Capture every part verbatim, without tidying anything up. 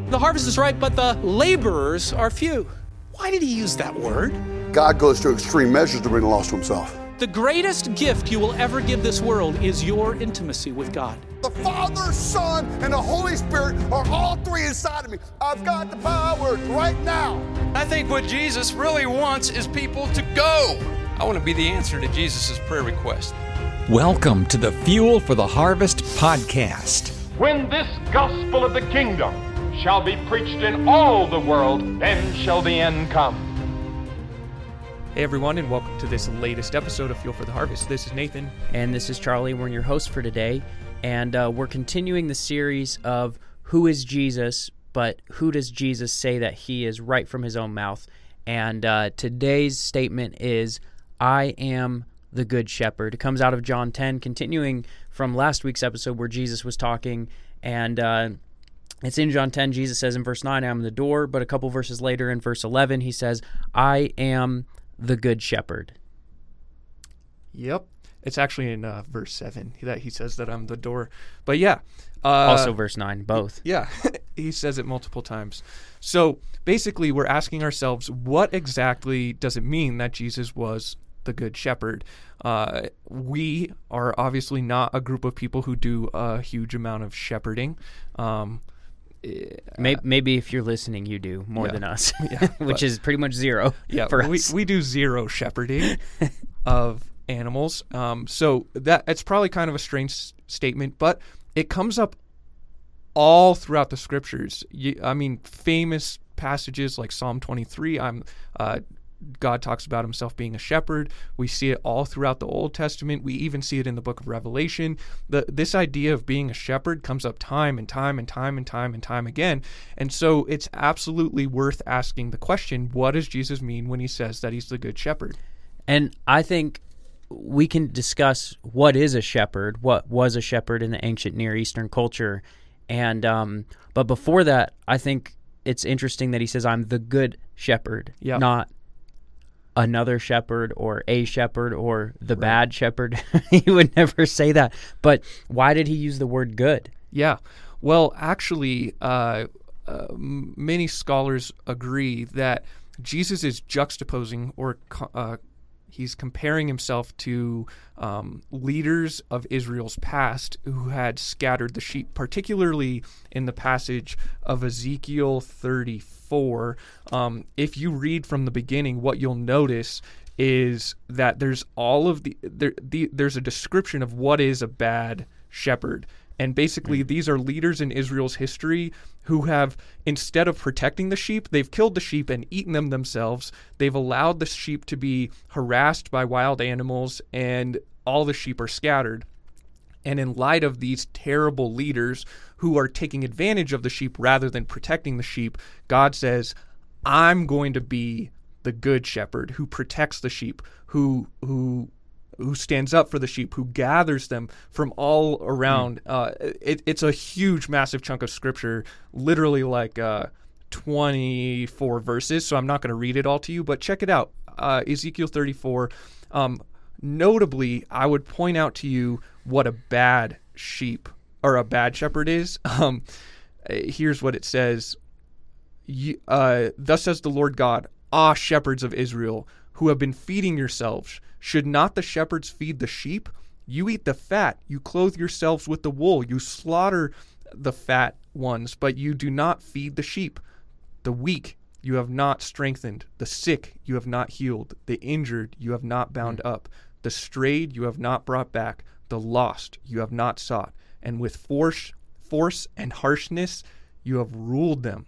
The harvest is ripe, but the laborers are few. Why did he use that word? God goes to extreme measures to bring the lost to himself. The greatest gift you will ever give this world is your intimacy with God. The Father, Son, and the Holy Spirit are all three inside of me. I've got the power right now. I think what Jesus really wants is people to go. I want to be the answer to Jesus' prayer request. Welcome to the Fuel for the Harvest podcast. When this gospel of the kingdom shall be preached in all the world, then shall the end come. Hey everyone, and welcome to this latest episode of Fuel for the Harvest. This is Nathan. And this is Charlie. We're your host for today. And uh, we're continuing the series of Who is Jesus, but who does Jesus say that he is right from his own mouth? And uh, today's statement is, I am the good shepherd. It comes out of John ten, continuing from last week's episode where Jesus was talking. And uh, it's in John ten. Jesus says in verse nine, I am the door. But a couple verses later in verse eleven, he says, I am the good shepherd. Yep. It's actually in uh, verse seven that he says that I'm the door. But yeah. Uh, also verse nine, both. Yeah. He says it multiple times. So basically we're asking ourselves, what exactly does it mean that Jesus was the good shepherd? Uh, we are obviously not a group of people who do a huge amount of shepherding. Um Maybe, maybe if you're listening, you do more yeah. than us, yeah, which is pretty much zero yeah, for we, us. We do zero shepherding of animals. Um, so that it's probably kind of a strange s- statement, but it comes up all throughout the scriptures. You, I mean, famous passages like Psalm twenty-three. I'm uh, God talks about himself being a shepherd. We see it all throughout the Old Testament. We even see it in the book of Revelation. The, this idea of being a shepherd comes up time and time and time and time and time again. And so it's absolutely worth asking the question, what does Jesus mean when he says that he's the good shepherd? And I think we can discuss what is a shepherd, what was a shepherd in the ancient Near Eastern culture. And um, but before that, I think it's interesting that he says, I'm the good shepherd, yeah. not another shepherd or a shepherd or the right. bad shepherd. He would never say that. But why did he use the word good? Yeah. Well, actually, uh, uh, many scholars agree that Jesus is juxtaposing or uh, he's comparing himself to um, leaders of Israel's past who had scattered the sheep, particularly in the passage of Ezekiel thirty-four. Um, if you read from the beginning, what you'll notice is that there's all of the, there, the there's a description of what is a bad shepherd. And basically, mm-hmm. these are leaders in Israel's history who have, instead of protecting the sheep, they've killed the sheep and eaten them themselves. They've allowed the sheep to be harassed by wild animals, and all the sheep are scattered. And in light of these terrible leaders who are taking advantage of the sheep rather than protecting the sheep, God says, I'm going to be the good shepherd who protects the sheep, who who who stands up for the sheep, who gathers them from all around. Mm. Uh, it, it's a huge, massive chunk of scripture, literally like uh, twenty-four verses, so I'm not going to read it all to you, but check it out. Uh, Ezekiel thirty-four. Um, notably, I would point out to you what a bad sheep or a bad shepherd is. Um, here's what it says. You, uh, Thus says the Lord God, ah, shepherds of Israel, who have been feeding yourselves, should not the shepherds feed the sheep? You eat the fat, you clothe yourselves with the wool, you slaughter the fat ones, but you do not feed the sheep. The weak you have not strengthened, the sick you have not healed, the injured you have not bound up, the strayed you have not brought back, the lost you have not sought, and with force, force and harshness you have ruled them.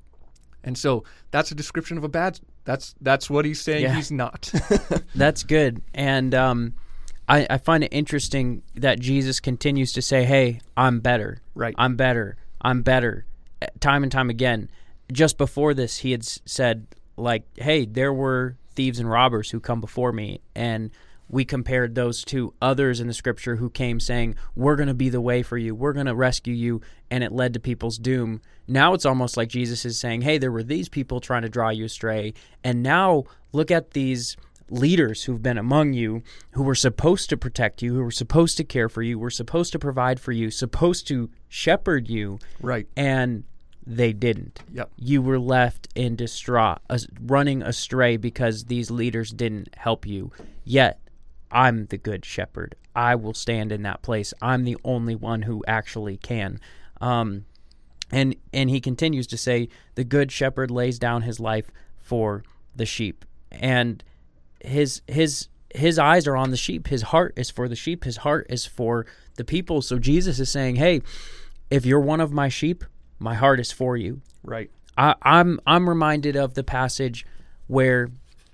And so that's a description of a bad. That's that's what he's saying. Yeah. He's not. That's good. And um, I, I find it interesting that Jesus continues to say, hey, I'm better. Right. I'm better. I'm better. Time and time again. Just before this, he had s- said, like, hey, there were thieves and robbers who come before me. And we compared those to others in the scripture who came saying, we're going to be the way for you. We're going to rescue you. And it led to people's doom. Now it's almost like Jesus is saying, hey, there were these people trying to draw you astray. And now look at these leaders who've been among you, who were supposed to protect you, who were supposed to care for you, were supposed to provide for you, supposed to shepherd you. Right. And they didn't. Yep. You were left in distraught, uh, running astray because these leaders didn't help you. Yet, I'm the good shepherd. I will stand in that place. I'm the only one who actually can. Um, and and he continues to say, the good shepherd lays down his life for the sheep. And his his his eyes are on the sheep. His heart is for the sheep. His heart is for the people. So Jesus is saying, hey, if you're one of my sheep, my heart is for you. Right. I, I'm I'm reminded of the passage where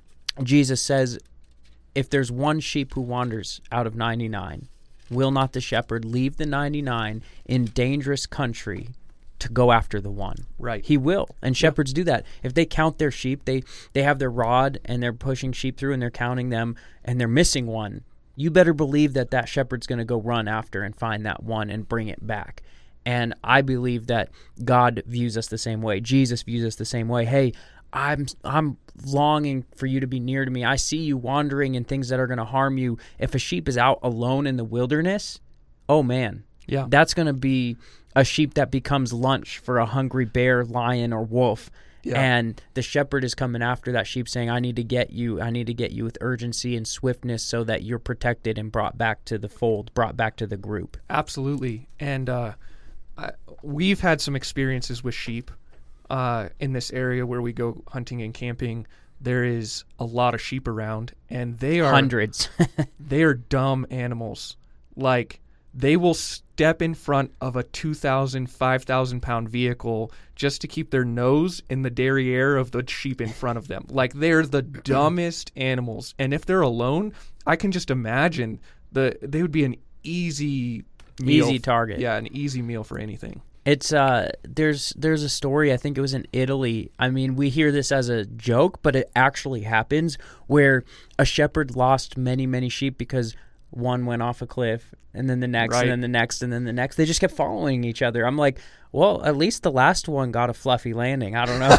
Jesus says, if there's one sheep who wanders out of ninety-nine, will not the shepherd leave the ninety-nine in dangerous country to go after the one? Right. He will. And shepherds do that. If they count their sheep, they, they have their rod and they're pushing sheep through and they're counting them and they're missing one. You better believe that that shepherd's going to go run after and find that one and bring it back. And I believe that God views us the same way. Jesus views us the same way. Hey, I'm I'm longing for you to be near to me. I see you wandering in things that are going to harm you. If a sheep is out alone in the wilderness, oh man, Yeah. that's going to be a sheep that becomes lunch for a hungry bear, lion, or wolf. Yeah. And the shepherd is coming after that sheep saying, I need to get you. I need to get you with urgency and swiftness so that you're protected and brought back to the fold, brought back to the group. Absolutely. And uh, I, we've had some experiences with sheep uh, in this area where we go hunting and camping. There is a lot of sheep around, and they are Hundreds. they are dumb animals. Like, they will step in front of a two thousand, five thousand pound vehicle just to keep their nose in the derriere of the sheep in front of them. Like, they're the dumbest animals. And if they're alone, I can just imagine the they would be an easy meal. Easy target. Yeah, an easy meal for anything. It's uh there's there's a story, I think it was in Italy. I mean, we hear this as a joke, but it actually happens, where a shepherd lost many, many sheep because one went off a cliff, and then the next, Right. and then the next, and then the next. They just kept following each other. I'm like, well, at least the last one got a fluffy landing. I don't know.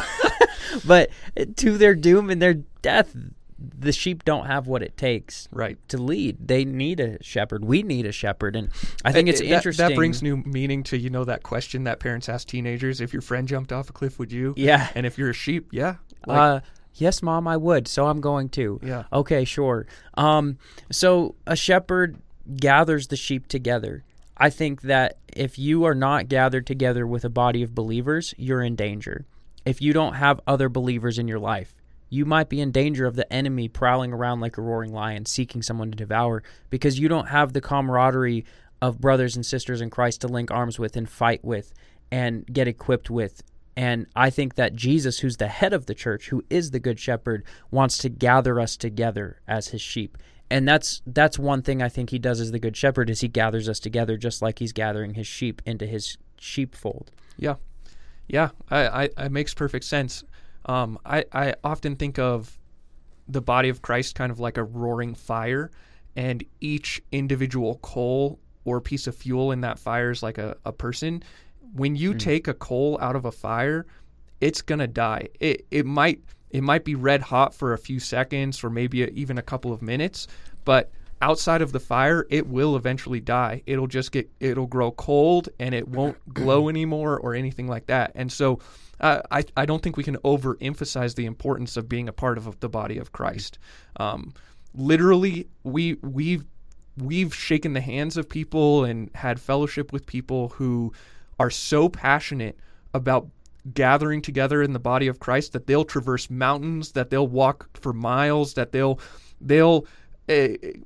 But to their doom and their death, the sheep don't have what it takes Right. to lead. They need a shepherd. We need a shepherd. And I think it's It- that- interesting. That brings new meaning to, you know, that question that parents ask teenagers. If your friend jumped off a cliff, would you? Yeah. And if you're a sheep, yeah. Like, uh, yes, Mom, I would. So I'm going to. Yeah. Okay, sure. Um, so a shepherd gathers the sheep together. I think that if you are not gathered together with a body of believers, you're in danger. If you don't have other believers in your life, you might be in danger of the enemy prowling around like a roaring lion, seeking someone to devour, because you don't have the camaraderie of brothers and sisters in Christ to link arms with and fight with and get equipped with. And I think that Jesus, who's the head of the church, who is the good shepherd, wants to gather us together as his sheep. And that's that's one thing I think he does as the good shepherd, is he gathers us together just like he's gathering his sheep into his sheepfold. Yeah, yeah, I, I, it makes perfect sense. Um, I, I often think of the body of Christ kind of like a roaring fire, and each individual coal or piece of fuel in that fire is like a, a person. When you mm. take a coal out of a fire, it's gonna die. It it might it might be red hot for a few seconds or maybe a, even a couple of minutes, but outside of the fire, it will eventually die. It'll just get, it'll grow cold and it won't glow anymore or anything like that. And so uh, I, I don't think we can overemphasize the importance of being a part of the body of Christ. Um, literally, we, we've, we've shaken the hands of people and had fellowship with people who are so passionate about gathering together in the body of Christ that they'll traverse mountains, that they'll walk for miles, that they'll, they'll, uh,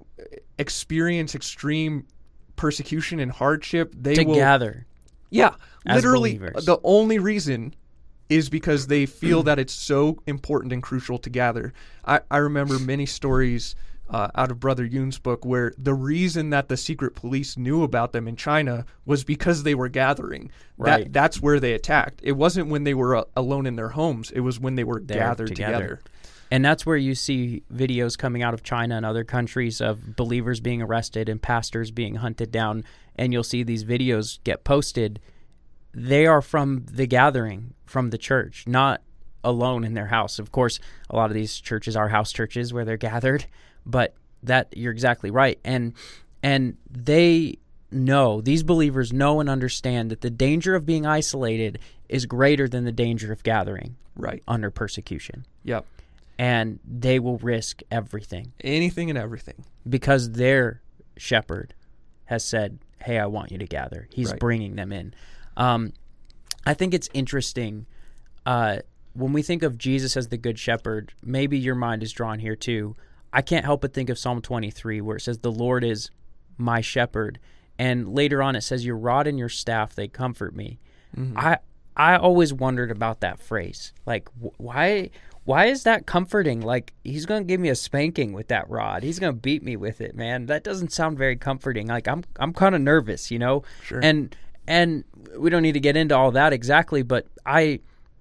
experience extreme persecution and hardship. They to will gather. Yeah, as literally. believers. The only reason is because they feel that it's so important and crucial to gather. I, I remember many stories uh, out of Brother Yoon's book where the reason that the secret police knew about them in China was because they were gathering. Right. That, that's where they attacked. It wasn't when they were uh, alone in their homes. It was when they were They're gathered together. together. And that's where you see videos coming out of China and other countries of believers being arrested and pastors being hunted down. And you'll see these videos get posted. They are from the gathering, from the church, not alone in their house. Of course, a lot of these churches are house churches where they're gathered, but that you're exactly right. And and they know, these believers know and understand that the danger of being isolated is greater than the danger of gathering Right. under persecution. Yep. And they will risk everything Anything and everything. because their shepherd has said, hey, I want you to gather. He's Right. bringing them in. Um, I think it's interesting uh, when we think of Jesus as the good shepherd, maybe your mind is drawn here too. I can't help but think of Psalm twenty-three where it says, the Lord is my shepherd. And later on it says, your rod and your staff, they comfort me. Mm-hmm. I I always wondered about that phrase. Like, wh- why why is that comforting? Like, he's going to give me a spanking with that rod. He's going to beat me with it, man. That doesn't sound very comforting. Like, I'm I'm kind of nervous, you know? Sure. And and we don't need to get into all that exactly, but I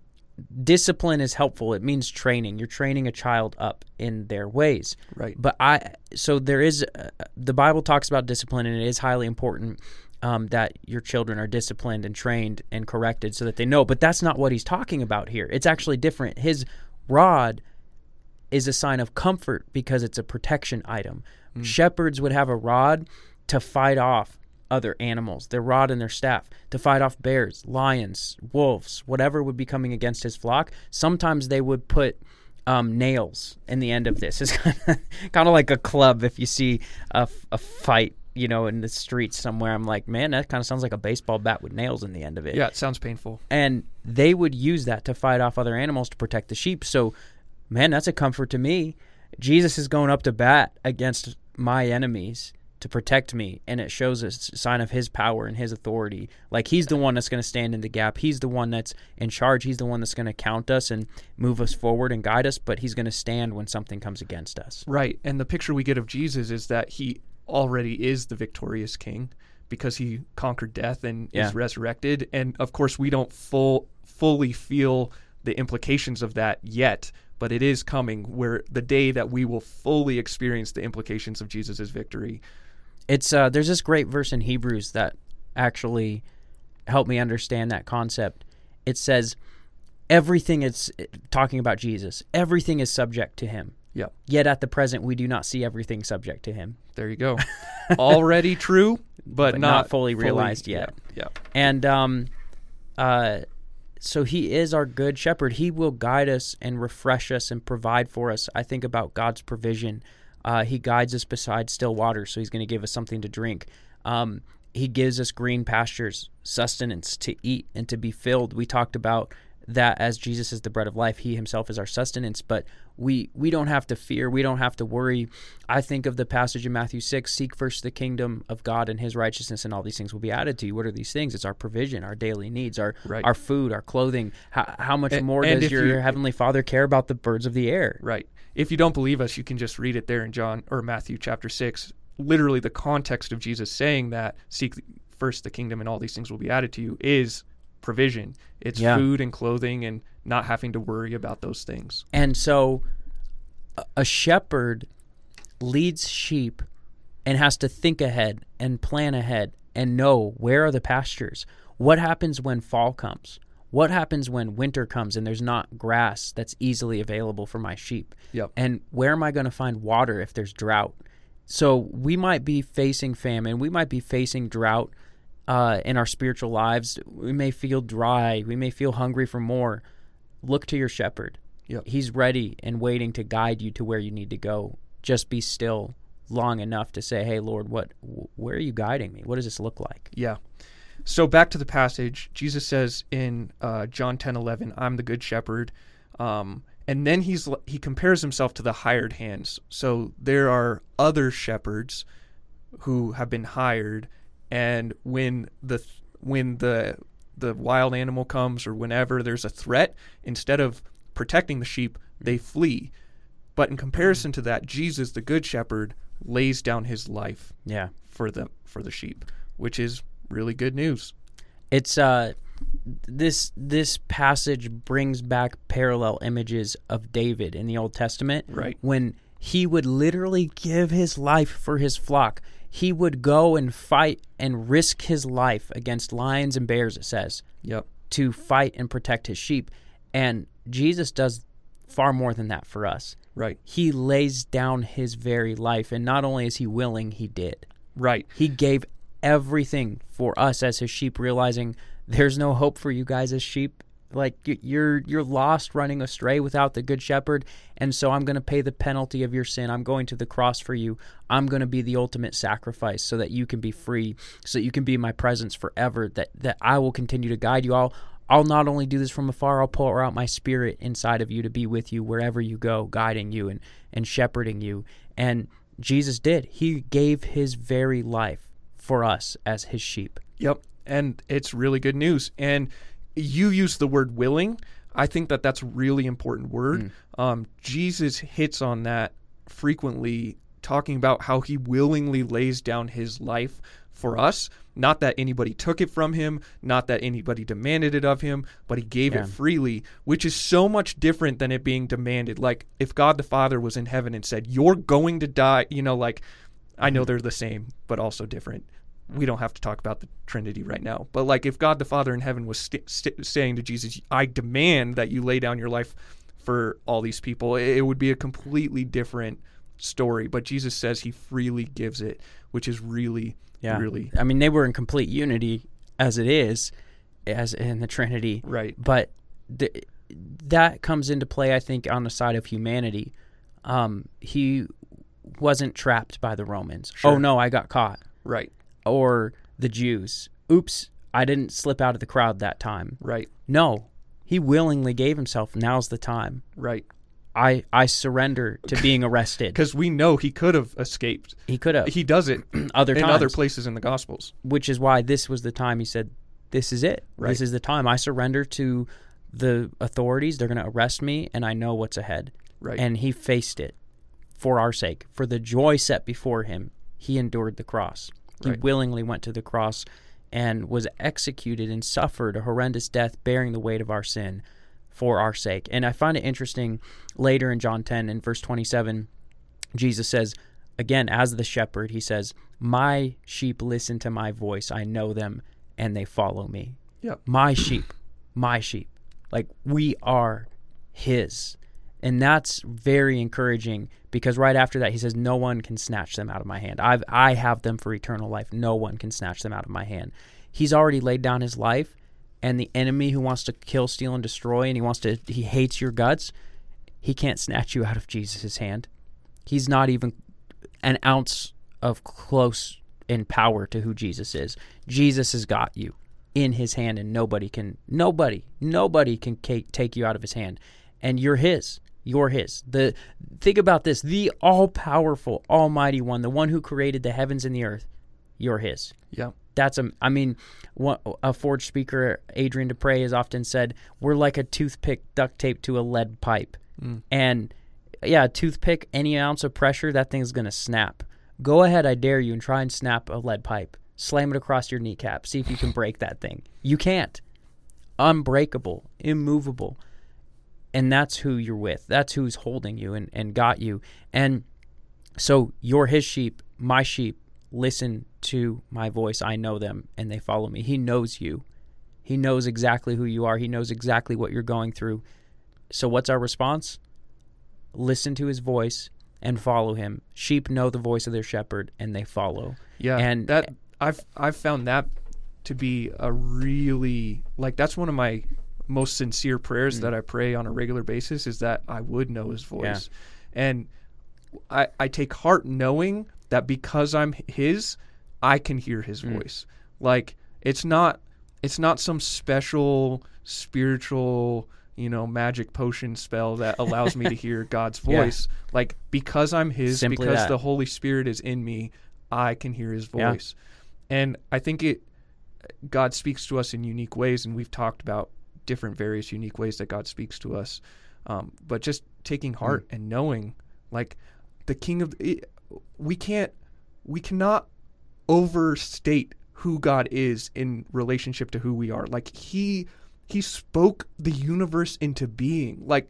discipline is helpful. It means training. You're training a child up in their ways. Right. But I so there is uh, the Bible talks about discipline, and it is highly important um, that your children are disciplined and trained and corrected so that they know. But that's not what he's talking about here. It's actually different. His rod is a sign of comfort because it's a protection item. Mm. Shepherds would have a rod to fight off other animals, their rod and their staff, to fight off bears, lions, wolves, whatever would be coming against his flock. Sometimes they would put um, nails in the end of this. It's kind of, kind of like a club if you see a, a fight, you know, in the streets somewhere. I'm like, man, that kind of sounds like a baseball bat with nails in the end of it. Yeah, it sounds painful. And they would use that to fight off other animals to protect the sheep. So, man, that's a comfort to me. Jesus is going up to bat against my enemies to protect me, and it shows a sign of his power and his authority. Like, he's the one that's going to stand in the gap. He's the one that's in charge. He's the one that's going to count us and move us forward and guide us, but he's going to stand when something comes against us. Right. And the picture we get of Jesus is that he already is the victorious king because he conquered death and Yeah. is resurrected. And of course, we don't full fully feel the implications of that yet, but it is coming, where the day that we will fully experience the implications of Jesus' victory. It's uh, there's this great verse in Hebrews that actually helped me understand that concept. It says, everything is, talking about Jesus, everything is subject to him. Yep. Yet at the present, we do not see everything subject to him. There you go. Already true, but, But not, not fully realized yet. Yeah. And um, uh, so he is our good shepherd. He will guide us and refresh us and provide for us. I think about God's provision. Uh, he guides us beside still water, so he's going to give us something to drink. Um, he gives us green pastures, sustenance to eat and to be filled. We talked about that as Jesus is the bread of life. He himself is our sustenance, but we we don't have to fear. We don't have to worry. I think of the passage in Matthew six, seek first the kingdom of God and his righteousness, and all these things will be added to you. What are these things? It's our provision, our daily needs, our Right. our food, our clothing. How, how much And- more and does if your you- heavenly Father care about the birds of the air? Right. If you don't believe us, you can just read it there in John or Matthew chapter six. Literally, the context of Jesus saying that seek first the kingdom and all these things will be added to you is provision. It's Yeah. food and clothing and not having to worry about those things. And so a- a shepherd leads sheep and has to think ahead and plan ahead and know where are the pastures. What happens when fall comes? What happens when winter comes and there's not grass that's easily available for my sheep? Yep. And where am I going to find water if there's drought? So we might be facing famine. We might be facing drought uh, in our spiritual lives. We may feel dry. We may feel hungry for more. Look to your shepherd. Yep. He's ready and waiting to guide you to where you need to go. Just be still long enough to say, hey, Lord, what? where are you guiding me? What does this look like? Yeah. So back to the passage, Jesus says in uh, John ten eleven, I'm the good shepherd. Um, and then he's he compares himself to the hired hands. So there are other shepherds who have been hired, and when the when the the wild animal comes or whenever there's a threat, instead of protecting the sheep, they flee. But in comparison to that, Jesus, the good shepherd, lays down his life Yeah. for the for the sheep, which is really good news. It's uh this this passage brings back parallel images of David in the Old Testament. Right. When he would literally give his life for his flock. He would go and fight and risk his life against lions and bears, it says, Yep. to fight and protect his sheep. And Jesus does far more than that for us. Right. He lays down his very life, and not only is he willing, he did. Right. He gave everything for us as his sheep, realizing there's no hope for you guys as sheep. Like you're you're lost, running astray without the good shepherd, and so I'm going to pay the penalty of your sin. I'm going to the cross for you. I'm going to be the ultimate sacrifice so that you can be free, so that you can be in my presence forever, that, that I will continue to guide you. I'll, I'll not only do this from afar, I'll pour out my spirit inside of you to be with you wherever you go, guiding you and, and shepherding you. And Jesus did. He gave his very life for us as his sheep. Yep, and it's really good news. And you use the word willing. I think that that's a really important word. Mm. Um, Jesus hits on that frequently, talking about how he willingly lays down his life for us. Not that anybody took it from him, not that anybody demanded it of him, but he gave yeah. it freely, which is so much different than it being demanded. Like if God the Father was in heaven and said, you're going to die, you know, like I know they're the same, but also different. We don't have to talk about the Trinity right now. But like if God the Father in heaven was st- st- saying to Jesus, I demand that you lay down your life for all these people, it, it would be a completely different story. But Jesus says he freely gives it, which is really, yeah. really... I mean, they were in complete unity as it is, as in the Trinity. Right. But the, that comes into play, I think, on the side of humanity. Um, he wasn't trapped by the Romans. Sure. Oh, no, I got caught. Right. Or the Jews. Oops, I didn't slip out of the crowd that time. Right. No, he willingly gave himself. Now's the time. Right. I, I surrender to being arrested. Because we know he could have escaped. He could have. He does it other in times. other places in the Gospels. Which is why this was the time he said, this is it. Right. This is the time. I surrender to the authorities. They're going to arrest me, and I know what's ahead. Right. And he faced it for our sake. For the joy set before him, he endured the cross. He Right. willingly went to the cross and was executed and suffered a horrendous death, bearing the weight of our sin for our sake. And I find it interesting, later in John ten, in verse twenty-seven, Jesus says, again, as the shepherd, he says, my sheep listen to my voice. I know them, and they follow me. Yep. My sheep, my sheep. Like, we are his. And that's very encouraging, because right after that he says, no one can snatch them out of my hand. I've, I have them for eternal life. No one can snatch them out of my hand. He's already laid down his life, and the enemy who wants to kill, steal, and destroy, and he wants to, he hates your guts, he can't snatch you out of Jesus' hand. He's not even an ounce of close in power to who Jesus is. Jesus has got you in his hand, and nobody can, nobody, nobody can take you out of his hand. And you're his. You're his. The think about this: the all-powerful, almighty one, the one who created the heavens and the earth. You're his. Yeah. That's a. I mean, one, a Forge speaker, Adrian Dupre, has often said, "We're like a toothpick duct taped to a lead pipe." Mm. And yeah, a toothpick, any ounce of pressure, that thing's gonna snap. Go ahead, I dare you, and try and snap a lead pipe. Slam it across your kneecap. See if you can break that thing. You can't. Unbreakable, immovable. And that's who you're with. That's who's holding you and, and got you. And so you're his sheep, my sheep. Listen to my voice. I know them, and they follow me. He knows you. He knows exactly who you are. He knows exactly what you're going through. So what's our response? Listen to his voice and follow him. Sheep know the voice of their shepherd, and they follow. Yeah, and that I've I've found that to be a really, like, that's one of my most sincere prayers mm. that I pray on a regular basis, is that I would know his voice. Yeah. And I, I take heart knowing that because I'm his, I can hear his mm. voice. Like, it's not it's not some special spiritual, you know, magic potion spell that allows me to hear God's voice. Yeah. Like, because I'm his, Simply because that. the Holy Spirit is in me, I can hear his voice. Yeah. And I think it God speaks to us in unique ways, and we've talked about different various unique ways that God speaks to us. Um, but just taking heart mm. and knowing, like, the King of the, we can't, we cannot overstate who God is in relationship to who we are. Like, he, he spoke the universe into being. Like,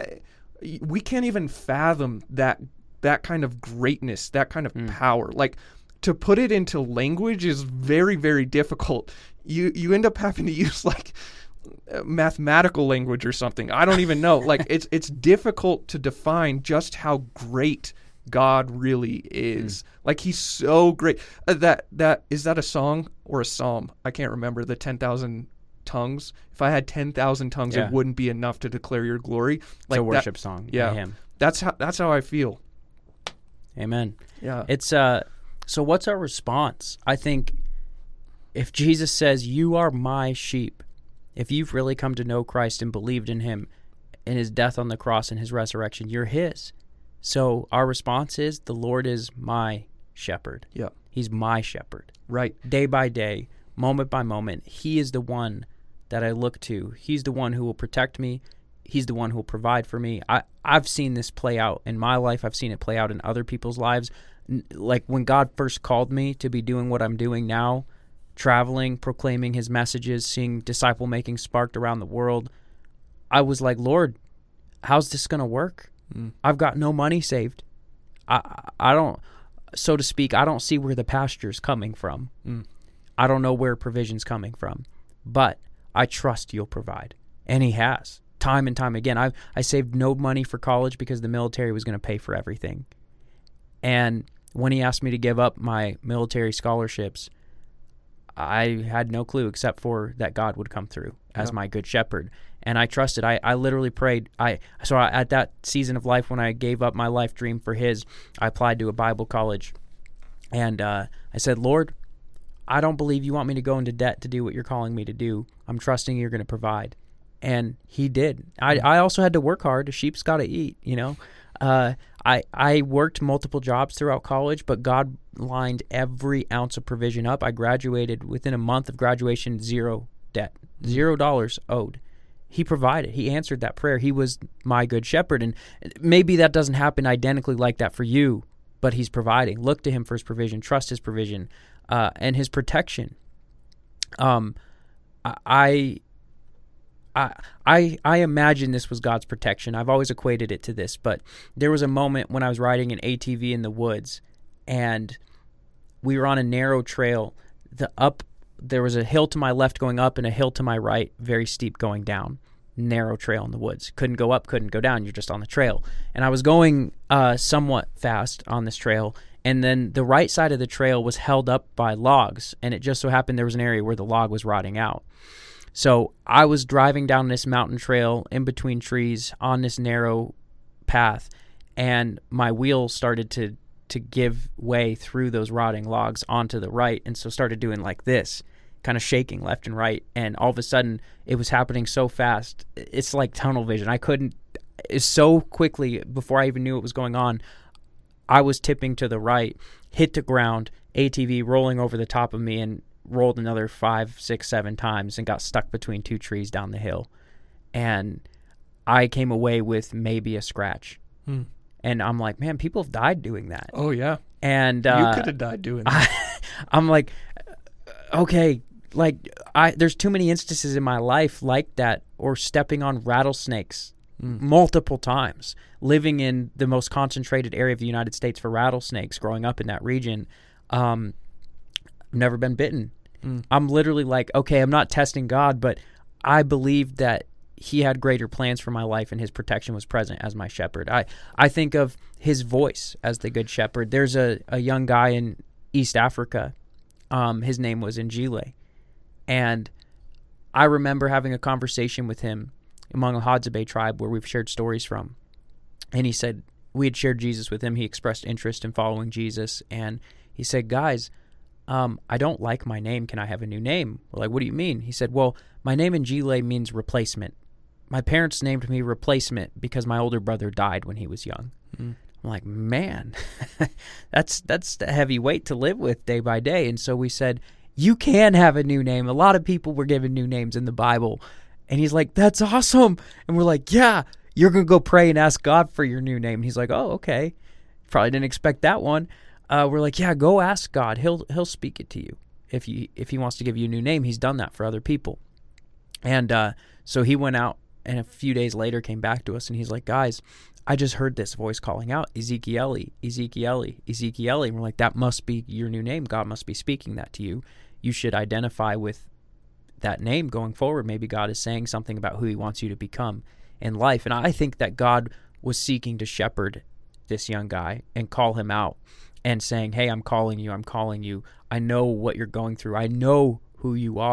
we can't even fathom that, that kind of greatness, that kind of mm. power. Like, to put it into language is very, very difficult. You, you end up having to use, like, mathematical language or something. I don't even know. Like, it's it's difficult to define just how great God really is. Mm. Like, he's so great. Uh, that that is that a song or a psalm? I can't remember. The ten thousand tongues, if I had ten thousand tongues, Yeah. it wouldn't be enough to declare your glory. It's a that- worship song. Yeah, by him. that's how that's how I feel. Amen. Yeah, It's uh so what's our response? I think if Jesus says, "You are my sheep," if you've really come to know Christ and believed in him in his death on the cross and his resurrection, you're his. So our response is, the Lord is my shepherd. yeah, He's my shepherd. right. Day by day, moment by moment, he is the one that I look to. He's the one who will protect me. He's the one who will provide for me. I, I've seen this play out in my life. I've seen it play out in other people's lives. N- Like when God first called me to be doing what I'm doing now, traveling, proclaiming his messages, seeing disciple making sparked around the world, I was like, Lord, how's this going to work? Mm. I've got no money saved. I, I don't, so to speak, I don't see where the pasture's coming from. Mm. I don't know where provision's coming from, but I trust you'll provide. And he has, time and time again. I I saved no money for college because the military was going to pay for everything. And when he asked me to give up my military scholarships, I had no clue except for that God would come through as Yeah. my good shepherd. And I trusted. I, I literally prayed. I So I, at that season of life when I gave up my life dream for his, I applied to a Bible college. And uh, I said, Lord, I don't believe you want me to go into debt to do what you're calling me to do. I'm trusting you're going to provide. And he did. I, I also had to work hard. A sheep's got to eat, you know. Uh, I I worked multiple jobs throughout college, but God lined every ounce of provision up. I graduated within a month of graduation, zero debt, zero dollars owed. He provided. He answered that prayer. He was my good shepherd. And maybe that doesn't happen identically like that for you, but he's providing. Look to him for his provision. Trust his provision uh, and his protection. Um, I, I, I, I imagine this was God's protection. I've always equated it to this, but there was a moment when I was riding an A T V in the woods, and we were on a narrow trail. The up there was a hill to my left going up and a hill to my right, very steep going down. Narrow trail in the woods. Couldn't go up, couldn't go down. You're just on the trail. And I was going uh, somewhat fast on this trail, and then the right side of the trail was held up by logs, and it just so happened there was an area where the log was rotting out. So I was driving down this mountain trail in between trees on this narrow path, and my wheel started to to give way through those rotting logs onto the right, and so started doing like this, kind of shaking left and right, and all of a sudden it was happening so fast. It's like tunnel vision. I couldn't, it's so quickly before I even knew what was going on, I was tipping to the right, hit the ground, A T V rolling over the top of me, and rolled another five, six, seven times and got stuck between two trees down the hill. And I came away with maybe a scratch. Hmm. And I'm like, man, people have died doing that. Oh yeah, And uh, you could have died doing that. I, I'm like, okay, like I there's too many instances in my life like that, or stepping on rattlesnakes mm. multiple times, living in the most concentrated area of the United States for rattlesnakes, growing up in that region. Um, I've never been bitten. Mm. I'm literally like, okay, I'm not testing God, but I believe that he had greater plans for my life, and his protection was present as my shepherd. I, I think of his voice as the good shepherd. There's a, a young guy in East Africa. Um, his name was Njile. And I remember having a conversation with him among the Hadzabe tribe where we've shared stories from. And he said, we had shared Jesus with him. He expressed interest in following Jesus. And he said, guys, um, I don't like my name. Can I have a new name? We're like, what do you mean? He said, well, my name Njile means replacement. My parents named me Replacement because my older brother died when he was young. Mm. I'm like, man, that's that's a heavy weight to live with day by day. And so we said, you can have a new name. A lot of people were given new names in the Bible. And he's like, that's awesome. And we're like, yeah, you're going to go pray and ask God for your new name. And he's like, oh, okay. Probably didn't expect that one. Uh, we're like, yeah, go ask God. He'll he'll speak it to you. If you if he wants to give you a new name, he's done that for other people. And uh, so he went out, and a few days later came back to us, and he's like, guys, I just heard this voice calling out, Ezekiel, Ezekiel, Ezekiel. And we're like, that must be your new name. God must be speaking that to you. You should identify with that name going forward. Maybe God is saying something about who he wants you to become in life. And I think that God was seeking to shepherd this young guy and call him out and saying, hey, I'm calling you, I'm calling you. I know what you're going through. I know who you are.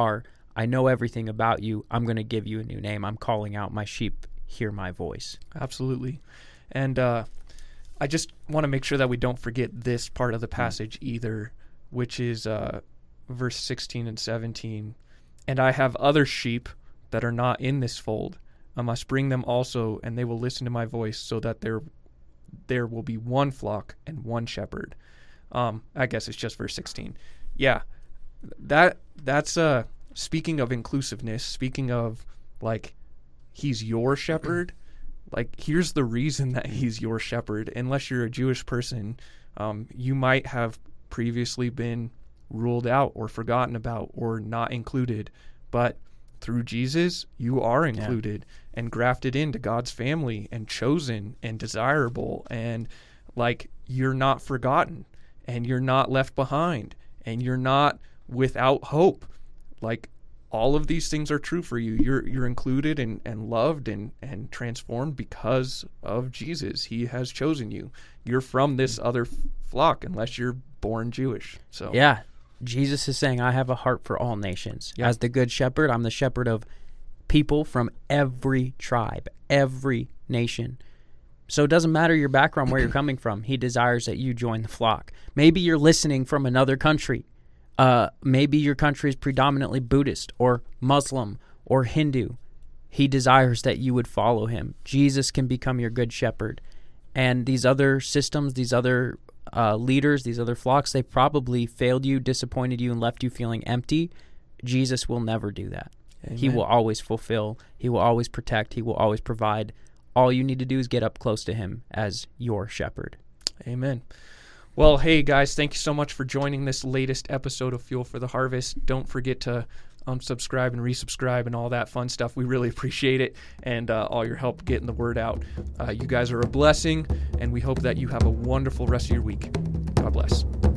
I know everything about you. I'm going to give you a new name. I'm calling out my sheep. Hear my voice. Absolutely. And uh, I just want to make sure that we don't forget this part of the passage either, which is uh, verse sixteen and seventeen. And I have other sheep that are not in this fold. I must bring them also, and they will listen to my voice, so that there there will be one flock and one shepherd. Um, I guess it's just verse sixteen. Yeah, that that's uh, speaking of inclusiveness, speaking of, like, he's your shepherd. Like, here's the reason that he's your shepherd. Unless you're a Jewish person, um, you might have previously been ruled out or forgotten about or not included. But through Jesus, you are included yeah. and grafted into God's family and chosen and desirable. And, like, you're not forgotten and you're not left behind and you're not without hope. Like, all of these things are true for you. You're you're included and, and loved and, and transformed because of Jesus. He has chosen you. You're from this other f- flock unless you're born Jewish. So yeah, Jesus is saying, I have a heart for all nations. Yep. As the good shepherd, I'm the shepherd of people from every tribe, every nation. So it doesn't matter your background, where you're coming from. He desires that you join the flock. Maybe you're listening from another country. Uh, maybe your country is predominantly Buddhist or Muslim or Hindu. He desires that you would follow him. Jesus can become your good shepherd. And these other systems, these other uh, leaders, these other flocks, they probably failed you, disappointed you, and left you feeling empty. Jesus will never do that. Amen. He will always fulfill. He will always protect. He will always provide. All you need to do is get up close to him as your shepherd. Amen. Well, hey, guys, thank you so much for joining this latest episode of Fuel for the Harvest. Don't forget to unsubscribe and resubscribe and all that fun stuff. We really appreciate it and uh, all your help getting the word out. Uh, you guys are a blessing, and we hope that you have a wonderful rest of your week. God bless.